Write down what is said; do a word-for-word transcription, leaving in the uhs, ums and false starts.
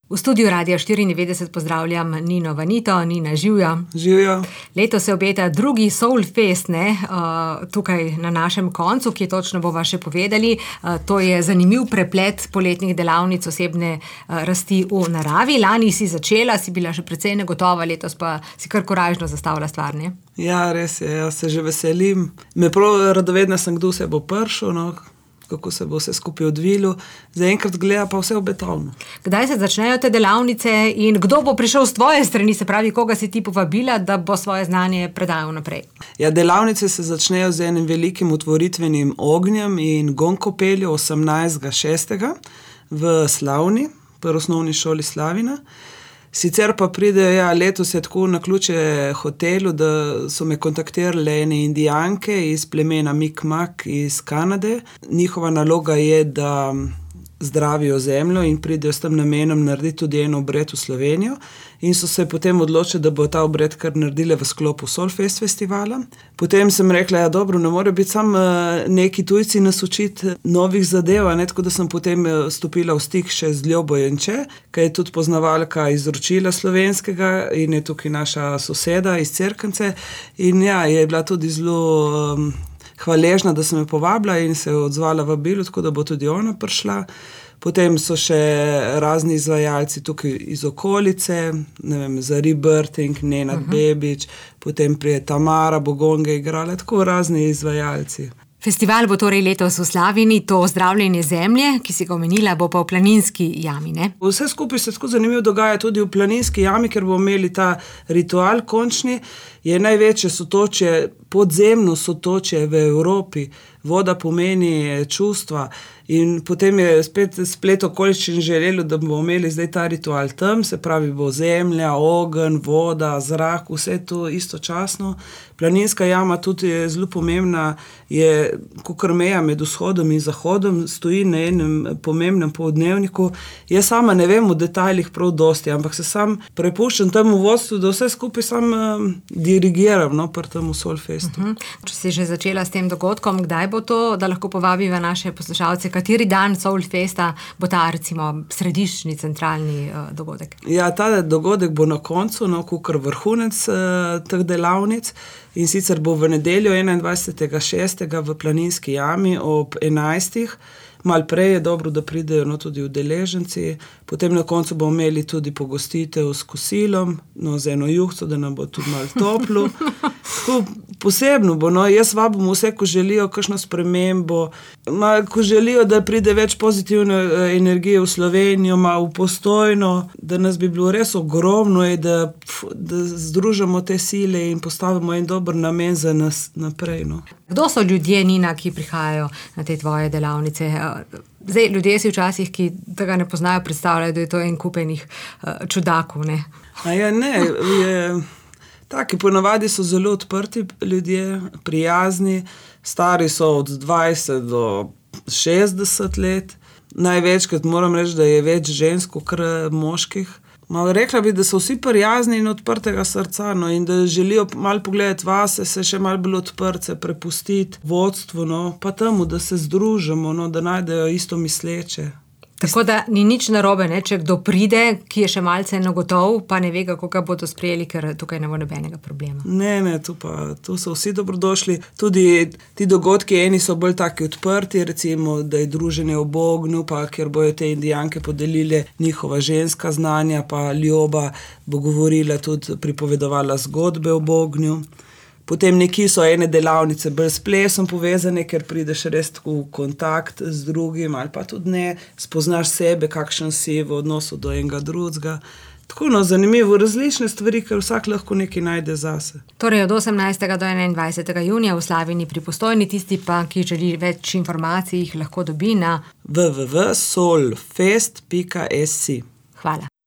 V studiu Radia štiriindevetdeset pozdravljam Nino Vanito. Nina, živjo. Živjo. Letos se obeta drugi Soulfest, ne, uh, tukaj na našem koncu, ki točno bova še povedali. Uh, to je zanimiv preplet poletnih delavnic osebne uh, rasti v naravi. Lani si začela, si bila še precej negotova, letos pa si kar korajžno zastavila stvar, ne? Ja, res je, jaz se že veselim. Me prav radovedna sem, kdo se bo prišel, no, kako se bo vse skupaj odvilo. Zaenkrat gleda pa vse obetavno. Kdaj se začnejo te delavnice in kdo bo prišel s tvoje strani, se pravi, koga si ti povabila, da bo svoje znanje predajal naprej? Ja, delavnice se začnejo z enim velikim otvoritvenim ognjem in gonkopeljo osemnajstega šestega v Slavni, v osnovni šoli Slavina. Sicer pa pridejo, ja, letos je tako na ključe hotelu, da so me kontaktirale ene indijanke iz plemena Mi'kmaq iz Kanade. Njihova naloga je, da zdravijo zemljo in pridejo s tem namenom narediti tudi en obred v Slovenijo. In so se potem odločili, da bo ta obred kar naredile v sklopu Soulfest festivala. Potem sem rekla, ja dobro, ne more biti samo neki tujci nas učiti novih zadev, ne, tako da sem potem stopila v stik še z Ljubo Jenče, ki je tudi poznavalka izročila slovenskega in je tukaj naša soseda iz Cerknice. In ja, je bila tudi zelo um, hvaležna, da sem me povabila in se je odzvala vabilu, tako da bo tudi ona prišla. Potem so še razni izvajalci tukaj iz okolice, ne vem, za Rebirthing, Nenad uh-huh. Bebič, potem prije Tamara Bogonga igrala, tako razni izvajalci. Festival bo torej letos v Slavini, to zdravljenje zemlje, ki si ga omenila, bo pa v Planinski jami, ne? Vse skupaj se tako zanimivo dogaja tudi v Planinski jami, ker bomo imeli ta ritual končni. Je največje sotočje, podzemno sotočje v Evropi. Voda pomeni čustva in potem je spet splet okoliščin želelo, da bomo imeli zdaj ta ritual tam, se pravi bo zemlja, ogenj, voda, zrak, vse to istočasno. Planinska jama tudi je zelo pomembna, je kakor meja med vzhodom in zahodom, stoji na enem pomembnem poldnevniku. Jaz sama ne vem v detaljih prav dosti, ampak se sam prepuščam temu vodstvu, da vse skupaj sam um, dirigiram, no, pri temu Soulfestu. Uh-huh. Če si že začela s tem dogodkom, kdaj bo to, da lahko povabiva naše poslušalce, kateri dan Soulfesta bo ta, recimo, središčni, centralni uh, dogodek? Ja, ta dogodek bo na koncu, no, kakor vrhunec uh, teh delavnic in sicer bo v nedeljo enaindvajsetega šestega v Planinski jami ob enajstih. Mal prej je dobro, da pridejo, no, tudi udeleženci. Potem na koncu bomo imeli tudi pogostitev s kosilom, no, z eno juhco, da nam bo tudi malo toplo. Tako posebno bo, no, jaz vabim vse, ko želijo kakšno spremembo, ma, ko želijo, da pride več pozitivne energije v Slovenijo, ma v Postojno, da nas bi bilo res ogromno, je, da, da združimo te sile in postavimo en dober namen za nas naprej, no. Kdo so ljudje, Nina, ki prihajajo na te tvoje delavnice? Zdaj, ljudje si včasih, ki tega ne poznajo, predstavljajo, da je to en kupenih uh, čudakov, ne? A ja, ne, je... Taki ponavadi so zelo odprti ljudje, prijazni, stari so od dvajset do šestdeset let. Največkrat moram reči, da je več žensk kot moških. Malo rekla bi, da so vsi prijazni in odprtega srca, no, in da želijo malo pogledati vase, se še malo bolj odprt, se prepustiti vodstvu, no, pa temu, da se združimo, no, da najdejo isto misleče. Tako da ni nič narobe, ne, če kdo pride, ki je še malce negotov, pa ne ve, kako ga bodo sprejeli, ker tukaj ne bo nobenega problema. Ne, ne, tu pa, tu so vsi dobrodošli. Tudi ti dogodki, eni so bolj taki odprti, recimo, da je druženje ob ognju, pa ker bojo te indijanke podelile njihova ženska znanja, pa Ljuba bo govorila tudi, pripovedovala zgodbe ob ognju. Potem neki so ene delavnice bolj s plesom povezane, ker prideš res v kontakt z drugim, ali pa tudi ne, spoznaš sebe, kakšen si v odnosu do enega drugega. Tako, no, zanimivo, različne stvari, ker vsak lahko nekaj najde zase. Torej od osemnajstega do enaindvajsetega junija v Slavini pri Postojni, tisti pa, ki želi več informacij, jih lahko dobi na w w w pika soulfest pika s i. Hvala.